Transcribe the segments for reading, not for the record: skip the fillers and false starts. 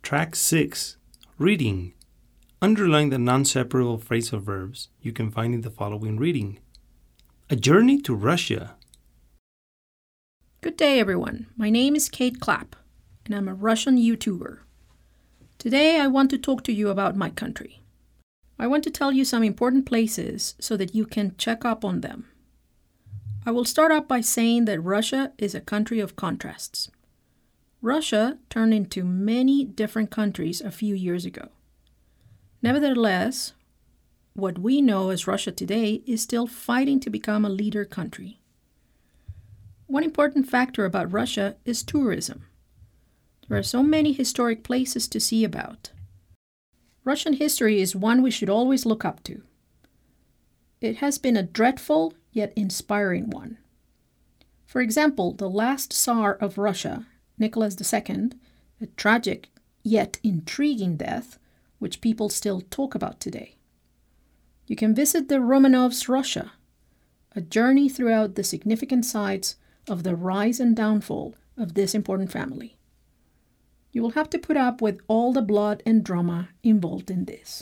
Track 6. Reading. Underline the non-separable phrasal verbs you can find in the following reading. A journey to Russia. Good day, everyone. My name is Kate Clapp, and I'm a Russian YouTuber. Today, I want to talk to you about my country. I want to tell you some important places so that you can check up on them. I will start up by saying that Russia is a country of contrasts. Russia turned into many different countries a few years ago. Nevertheless, what we know as Russia today is still fighting to become a leader country. One important factor about Russia is tourism. There are so many historic places to see about. Russian history is one we should always look up to. It has been a dreadful yet inspiring one. For example, the last Tsar of Russia, Nicholas II, a tragic yet intriguing death, which people still talk about today. You can visit the Romanovs' Russia, a journey throughout the significant sites of the rise and downfall of this important family. You will have to put up with all the blood and drama involved in this.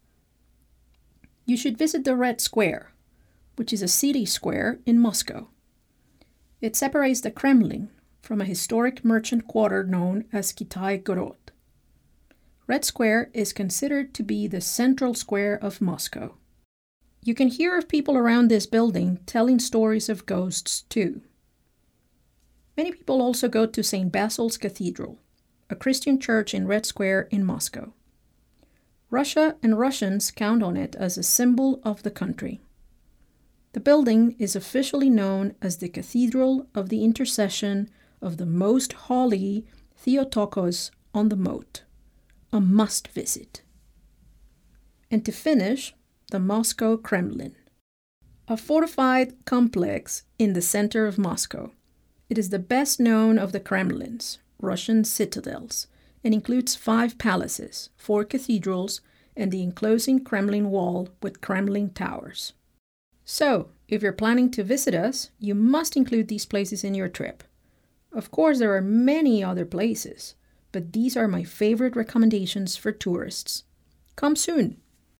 You should visit the Red Square, which is a city square in Moscow. It separates the Kremlin from a historic merchant quarter known as Kitai-Gorod. Red Square is considered to be the central square of Moscow. You can hear of people around this building telling stories of ghosts too. Many people also go to St. Basil's Cathedral, a Christian church in Red Square in Moscow. Russia and Russians count on it as a symbol of the country. The building is officially known as the Cathedral of the Intercession of the Most Holy Theotokos on the Moat, a must visit. And to finish, the Moscow Kremlin, a fortified complex in the center of Moscow. It is the best known of the Kremlins, Russian citadels, and includes 5 palaces, 4 cathedrals, and the enclosing Kremlin wall with Kremlin towers. So, if you're planning to visit us, you must include these places in your trip. Of course, there are many other places, but these are my favorite recommendations for tourists. Come soon!